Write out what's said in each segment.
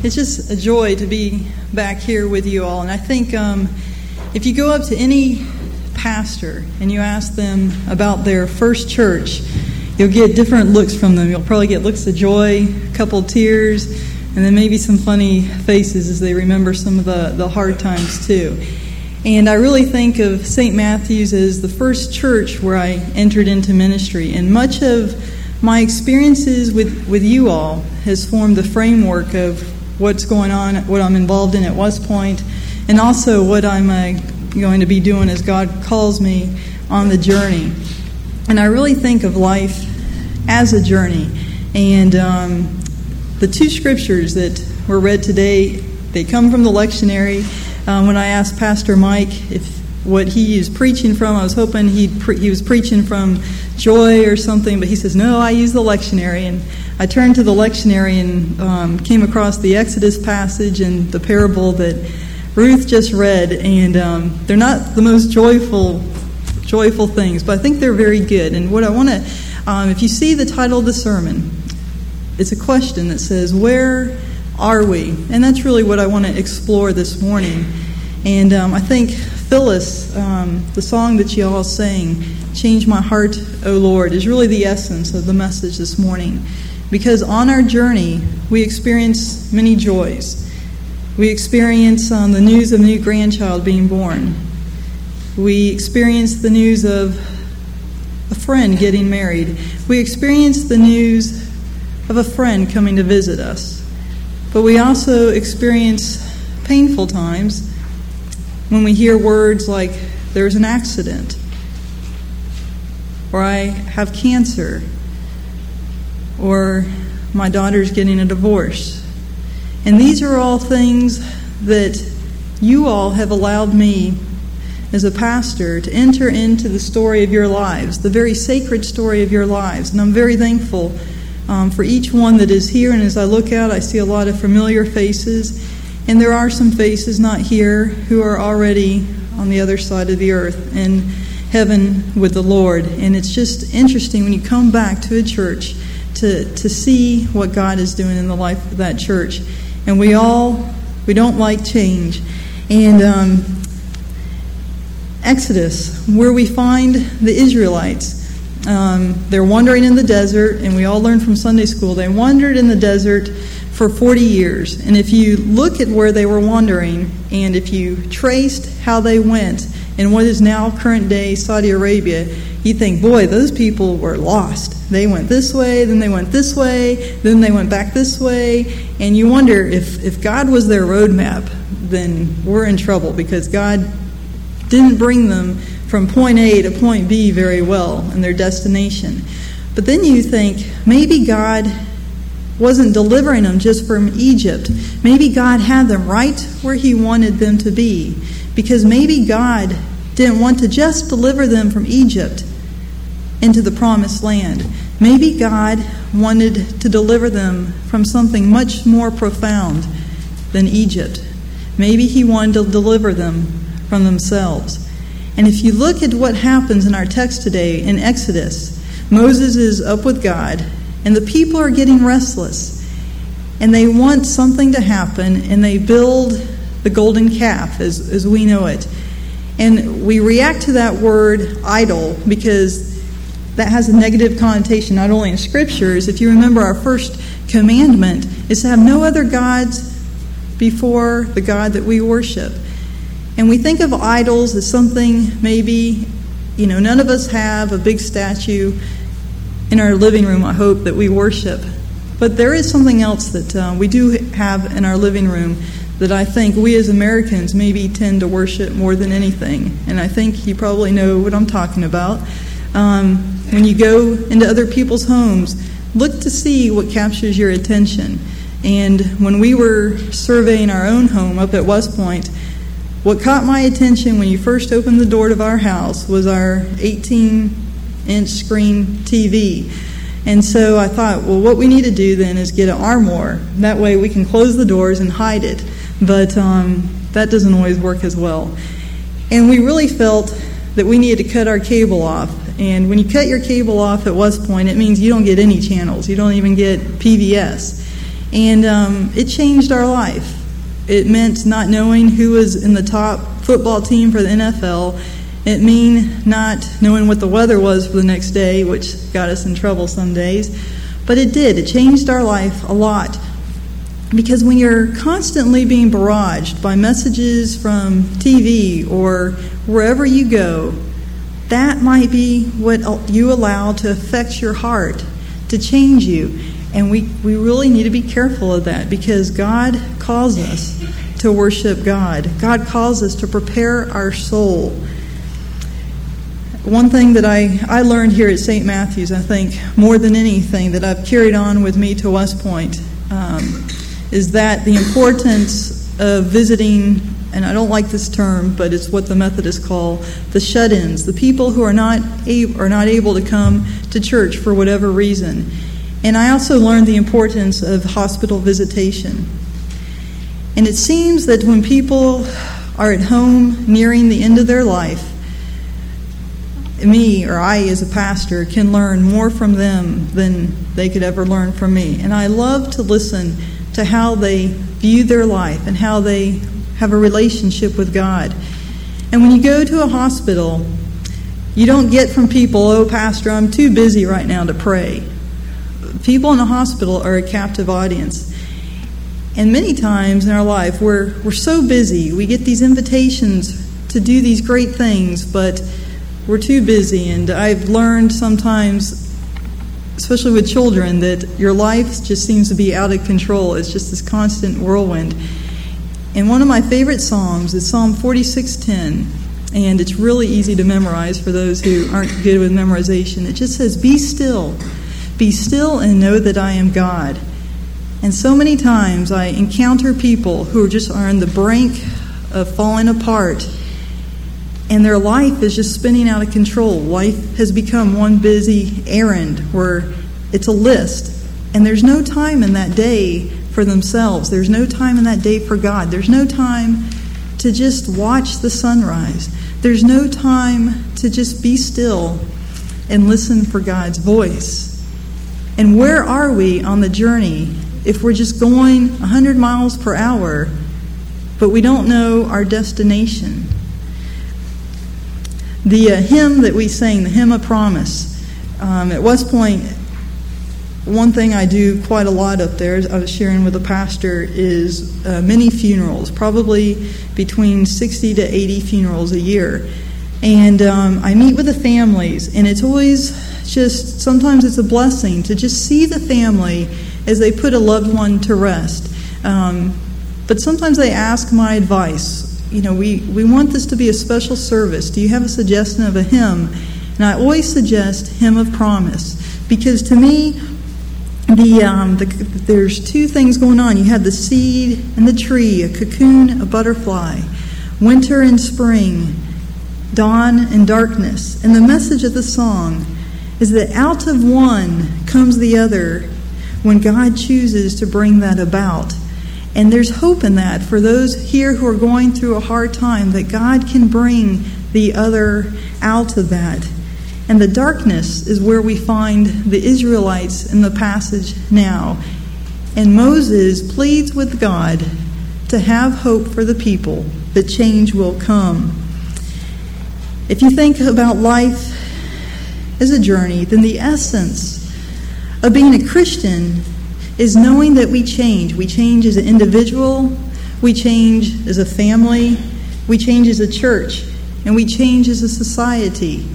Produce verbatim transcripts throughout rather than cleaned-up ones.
it's just a joy to be back here with you all. And I think um, if you go up to any pastor and you ask them about their first church, you'll get different looks from them. You'll probably get looks of joy, a couple of tears, and then maybe some funny faces as they remember some of the, the hard times too. And I really think of Saint Matthew's as the first church where I entered into ministry. And much of my experiences with, with you all has formed the framework of what's going on, what I'm involved in at West Point, and also what I'm uh, going to be doing as God calls me on the journey. And I really think of life as a journey. And um, the two scriptures that were read today, they come from the lectionary. Um, when I asked Pastor Mike if what he is preaching from, I was hoping he'd pre- he was preaching from joy or something, but he says, no, I use the lectionary. And I turned to the lectionary and um, came across the Exodus passage and the parable that Ruth just read, and um, they're not the most joyful joyful things, but I think they're very good. And what I want to, um, if you see the title of the sermon, it's a question that says, where are we? And that's really what I want to explore this morning. And um, I think Phyllis, um, the song that you all sang, Change My Heart, O Lord, is really the essence of the message this morning. Because on our journey, we experience many joys. We experience um, the news of a new grandchild being born. We experience the news of a friend getting married. We experience the news of a friend coming to visit us. But we also experience painful times when we hear words like, there's an accident, or I have cancer, or my daughter's getting a divorce. And these are all things that you all have allowed me as a pastor to enter into the story of your lives, the very sacred story of your lives. And I'm very thankful um, for each one that is here. And as I look out, I see a lot of familiar faces. And there are some faces not here who are already on the other side of the earth in heaven with the Lord. And it's just interesting when you come back to a church to, to see what God is doing in the life of that church. And we all, we don't like change. And um, Exodus, where we find the Israelites, um, they're wandering in the desert, and we all learned from Sunday school, they wandered in the desert for forty years. And if you look at where they were wandering, and if you traced how they went in what is now current day Saudi Arabia, you think, boy, those people were lost. They went this way, then they went this way, then they went back this way. And you wonder if, if God was their roadmap, then we're in trouble, because God didn't bring them from point A to point B very well in their destination. But then you think, maybe God wasn't delivering them just from Egypt. Maybe God had them right where He wanted them to be, because maybe God didn't want to just deliver them from Egypt into the promised land. Maybe God wanted to deliver them from something much more profound than Egypt. Maybe He wanted to deliver them from themselves. And if you look at what happens in our text today in Exodus, Moses is up with God, and the people are getting restless, and they want something to happen, and they build the golden calf as, as we know it. And we react to that word idol because that has a negative connotation, not only in scriptures. If you remember, our first commandment is to have no other gods before the God that we worship. And we think of idols as something maybe, you know, none of us have a big statue in our living room, I hope, that we worship. But there is something else that uh, we do have in our living room that I think we as Americans maybe tend to worship more than anything. And I think you probably know what I'm talking about. Um, when you go into other people's homes, look to see what captures your attention. And when we were surveying our own home up at West Point, what caught my attention when you first opened the door to our house was our eighteen-inch screen T V. And so I thought, well, what we need to do then is get an armoire. That way we can close the doors and hide it. But um, that doesn't always work as well. And we really felt that we needed to cut our cable off. And when you cut your cable off at West Point, it means you don't get any channels. You don't even get P B S. And um, it changed our life. It meant not knowing who was in the top football team for the N F L. It meant not knowing what the weather was for the next day, which got us in trouble some days. But it did. It changed our life a lot. Because when you're constantly being barraged by messages from T V or wherever you go, that might be what you allow to affect your heart, to change you. And we, we really need to be careful of that, because God calls us to worship God. God calls us to prepare our soul. One thing that I, I learned here at Saint Matthew's, I think, more than anything that I've carried on with me to West Point, um, is that the importance of visiting, and I don't like this term, but it's what the Methodists call the shut-ins, the people who are not able, are not able to come to church for whatever reason. And I also learned the importance of hospital visitation. And it seems that when people are at home nearing the end of their life, me or I as a pastor can learn more from them than they could ever learn from me. And I love to listen to how they view their life and how they have a relationship with God. And when you go to a hospital, you don't get from people, "Oh, Pastor, I'm too busy right now to pray." People in a hospital are a captive audience. And many times in our life, we're, we're so busy. We get these invitations to do these great things, but we're too busy. And I've learned sometimes, especially with children, that your life just seems to be out of control. It's just this constant whirlwind. And one of my favorite psalms is Psalm forty-six ten, and it's really easy to memorize for those who aren't good with memorization. It just says, "Be still, be still and know that I am God." And so many times I encounter people who just are on the brink of falling apart, and their life is just spinning out of control. Life has become one busy errand where it's a list, and there's no time in that day for themselves. There's no time in that day for God. There's no time to just watch the sunrise. There's no time to just be still and listen for God's voice. And where are we on the journey if we're just going one hundred miles per hour, but we don't know our destination? The uh, hymn that we sang, the Hymn of Promise, um, at West Point, one thing I do quite a lot up there, as I was sharing with the pastor, is uh, many funerals, probably between sixty to eighty funerals a year. And um, I meet with the families, and it's always just, sometimes it's a blessing to just see the family as they put a loved one to rest. Um, but sometimes they ask my advice. You know, we, we want this to be a special service. Do you have a suggestion of a hymn? And I always suggest Hymn of Promise, because to me, the, um, the there's two things going on. You have the seed and the tree, a cocoon, a butterfly, winter and spring, dawn and darkness. And the message of the song is that out of one comes the other when God chooses to bring that about. And there's hope in that for those here who are going through a hard time, that God can bring the other out of that. And the darkness is where we find the Israelites in the passage now. And Moses pleads with God to have hope for the people, that change will come. If you think about life as a journey, then the essence of being a Christian is knowing that we change. We change as an individual, we change as a family, we change as a church, and we change as a society.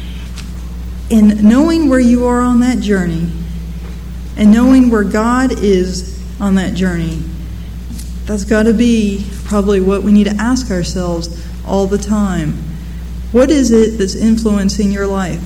And knowing where you are on that journey, and knowing where God is on that journey, that's got to be probably what we need to ask ourselves all the time. What is it that's influencing your life?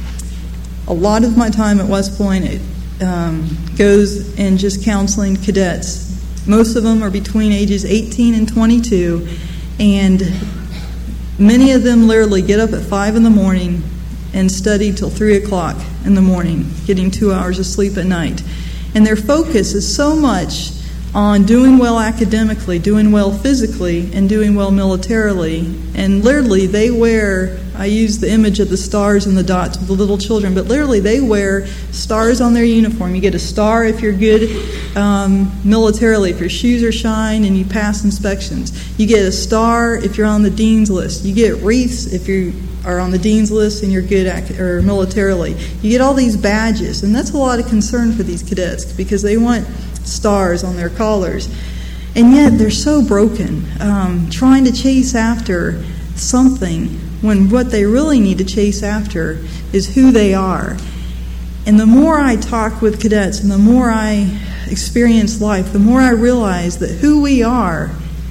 A lot of my time at West Point it, um, goes in just counseling cadets. Most of them are between ages eighteen and twenty-two, and many of them literally get up at five in the morning and study till three o'clock in the morning, getting two hours of sleep at night. And their focus is so much on doing well academically, doing well physically, and doing well militarily. And literally, they wear, I use the image of the stars and the dots with the little children, but literally they wear stars on their uniform. You get a star if you're good um, militarily, if your shoes are shine and you pass inspections. You get a star if you're on the dean's list. You get wreaths if you are on the dean's list and you're good ac- or militarily. You get all these badges, and that's a lot of concern for these cadets because they want stars on their collars. And yet they're so broken, um, trying to chase after something when what they really need to chase after is who they are. And the more I talk with cadets and the more I experience life, the more I realize that who we are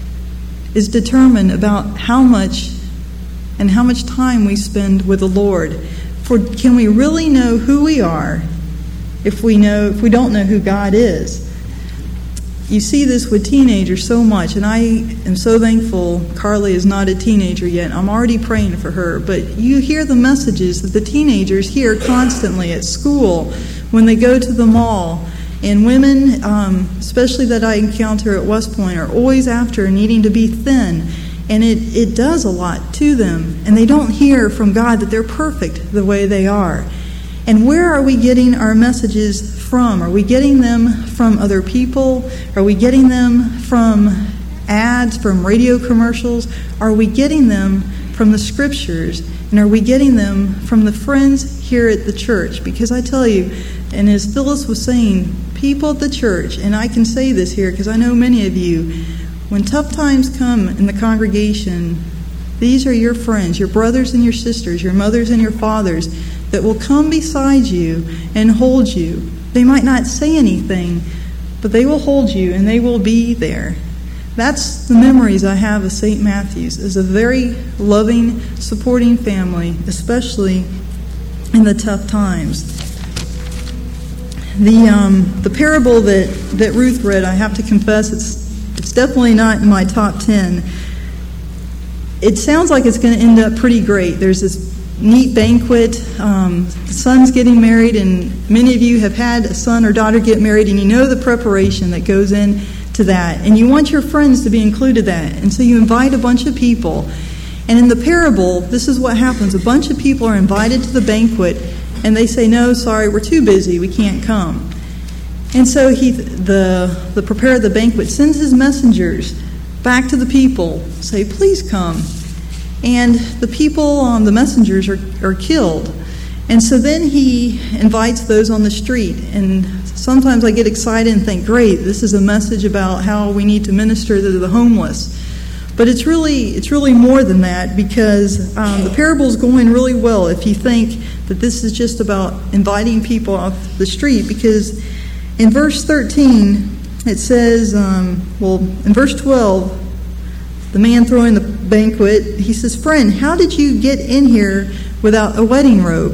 is determined about how much and how much time we spend with the Lord. For can we really know who we are if we know if we don't know who God is? You see this with teenagers so much, and I am so thankful Carly is not a teenager yet. I'm already praying for her. But you hear the messages that the teenagers hear constantly at school, when they go to the mall. And women, um, especially that I encounter at West Point, are always after needing to be thin. And it, it does a lot to them. And they don't hear from God that they're perfect the way they are. And where are we getting our messages from? Are we getting them from other people? Are we getting them from ads, from radio commercials? Are we getting them from the scriptures? And are we getting them from the friends here at the church? Because I tell you, and as Phyllis was saying, people at the church, and I can say this here because I know many of you, when tough times come in the congregation, these are your friends, your brothers and your sisters, your mothers and your fathers, that will come beside you and hold you. They might not say anything, but they will hold you and they will be there. That's the memories I have of Saint Matthew's, as a very loving, supporting family, especially in the tough times. The um, the parable that, that Ruth read, I have to confess, it's it's definitely not in my top ten. It sounds like it's going to end up pretty great. There's this neat banquet. Um, the son's getting married, and many of you have had a son or daughter get married, and you know the preparation that goes into that. And you want your friends to be included in that. And so you invite a bunch of people. And in the parable, this is what happens. A bunch of people are invited to the banquet, and they say, no, sorry, we're too busy. We can't come. And so he, the, the preparer of the banquet sends his messengers back to the people, say, please come. And the people, um, the messengers, are, are killed. And so then he invites those on the street. And sometimes I get excited and think, great, this is a message about how we need to minister to the homeless. But it's really it's really more than that, because um, the parable's going really well if you think that this is just about inviting people off the street. Because in verse thirteen, it says, um, well, in verse twelve, the man throwing the banquet, he says, friend, how did you get in here without a wedding robe?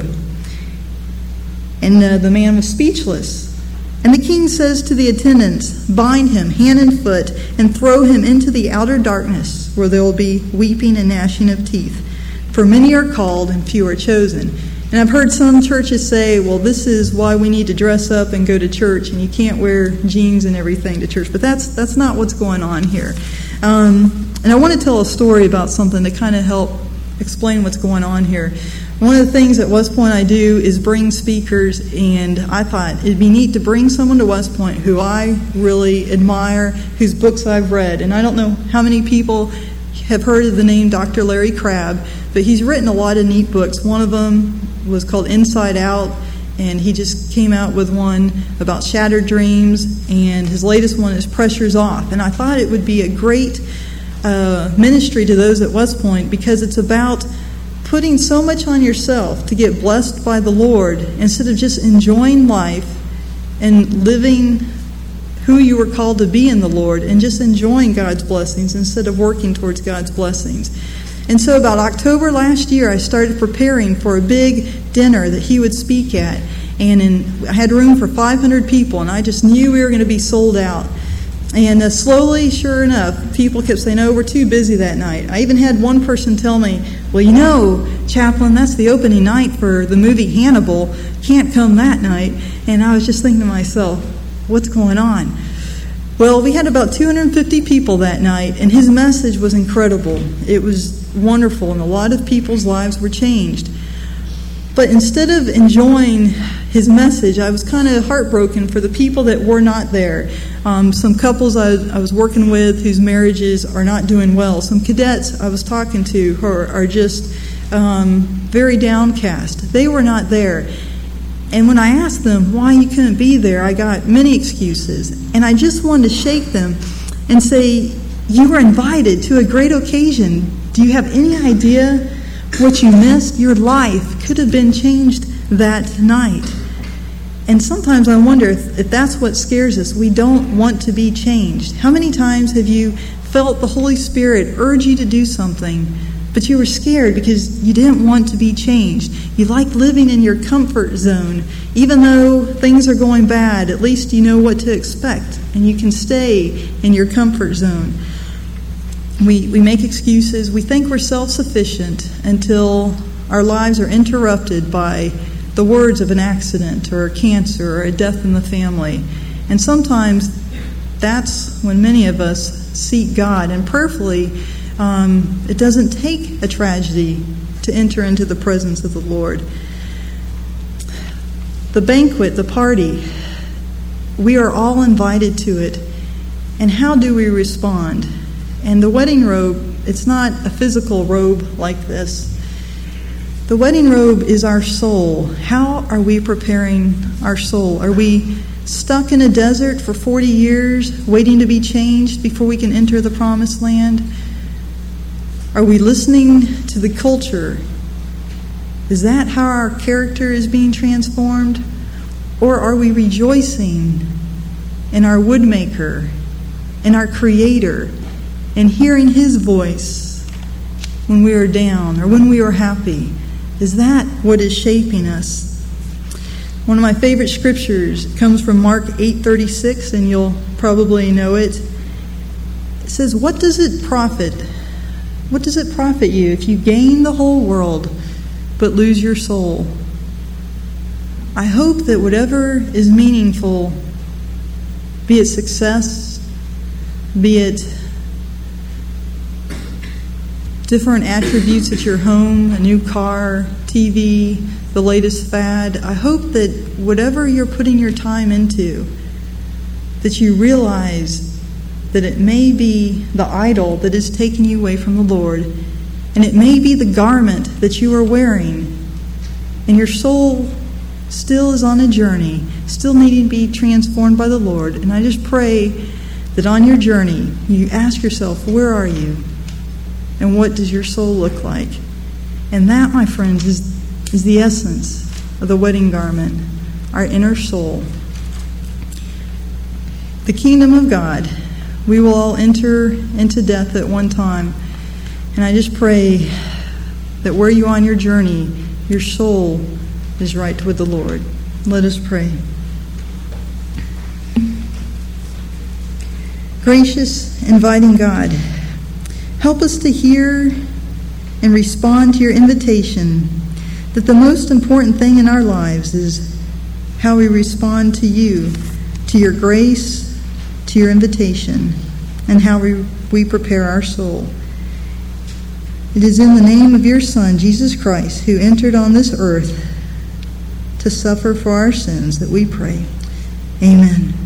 And uh, the man was speechless. And the king says to the attendants, bind him hand and foot and throw him into the outer darkness, where there will be weeping and gnashing of teeth. For many are called and few are chosen. And I've heard some churches say, well, this is why we need to dress up and go to church, and you can't wear jeans and everything to church. But that's that's not what's going on here. Um, and I want to tell a story about something to kind of help explain what's going on here. One of the things at West Point I do is bring speakers, and I thought it'd be neat to bring someone to West Point who I really admire, whose books I've read. And I don't know how many people have heard of the name Doctor Larry Crabb, but he's written a lot of neat books. One of them was called Inside Out, and he just came out with one about shattered dreams, and his latest one is Pressure's Off. And I thought it would be a great uh, ministry to those at West Point, because it's about putting so much on yourself to get blessed by the Lord instead of just enjoying life and living who you were called to be in the Lord and just enjoying God's blessings instead of working towards God's blessings. And so about October last year, I started preparing for a big dinner that he would speak at. And in, I had room for five hundred people, and I just knew we were going to be sold out. And uh, slowly, sure enough, people kept saying, oh, we're too busy that night. I even had one person tell me, well, you know, Chaplain, that's the opening night for the movie Hannibal. Can't come that night. And I was just thinking to myself, what's going on? Well, we had about two hundred fifty people that night, and his message was incredible. It was wonderful, and a lot of people's lives were changed. But instead of enjoying his message, I was kind of heartbroken for the people that were not there. Um, some couples I, I was working with whose marriages are not doing well. Some cadets I was talking to who are, are just um, very downcast. They were not there. And when I asked them why you couldn't be there, I got many excuses. And I just wanted to shake them and say, you were invited to a great occasion. Do you have any idea what you missed? Your life could have been changed that night. And sometimes I wonder if, if that's what scares us. We don't want to be changed. How many times have you felt the Holy Spirit urge you to do something, but you were scared because you didn't want to be changed? You like living in your comfort zone. Even though things are going bad, at least you know what to expect, and you can stay in your comfort zone. We, we make excuses. We think we're self-sufficient until our lives are interrupted by the words of an accident or a cancer or a death in the family. And sometimes that's when many of us seek God. And prayerfully, um, it doesn't take a tragedy to enter into the presence of the Lord. The banquet, the party, we are all invited to it. And how do we respond? And the wedding robe, it's not a physical robe like this. The wedding robe is our soul. How are we preparing our soul? Are we stuck in a desert for forty years, waiting to be changed before we can enter the promised land? Are we listening to the culture? Is that how our character is being transformed? Or are we rejoicing in our woodmaker, in our Creator, and hearing His voice when we are down or when we are happy? Is that what is shaping us? One of my favorite scriptures comes from Mark eight thirty-six, and you'll probably know it. It says, "What does it profit? What does it profit you if you gain the whole world but lose your soul?" I hope that whatever is meaningful, be it success, be it different attributes at your home, a new car, T V, the latest fad, I hope that whatever you're putting your time into, that you realize that it may be the idol that is taking you away from the Lord, and it may be the garment that you are wearing, and your soul still is on a journey, still needing to be transformed by the Lord. And I just pray that on your journey, you ask yourself, where are you? And what does your soul look like? And that, my friends, is, is the essence of the wedding garment, our inner soul. The kingdom of God, we will all enter into death at one time. And I just pray that where you are on your journey, your soul is right with the Lord. Let us pray. Gracious, inviting God, help us to hear and respond to your invitation that the most important thing in our lives is how we respond to you, to your grace, to your invitation, and how we, we prepare our soul. It is in the name of your Son, Jesus Christ, who entered on this earth to suffer for our sins, that we pray. Amen.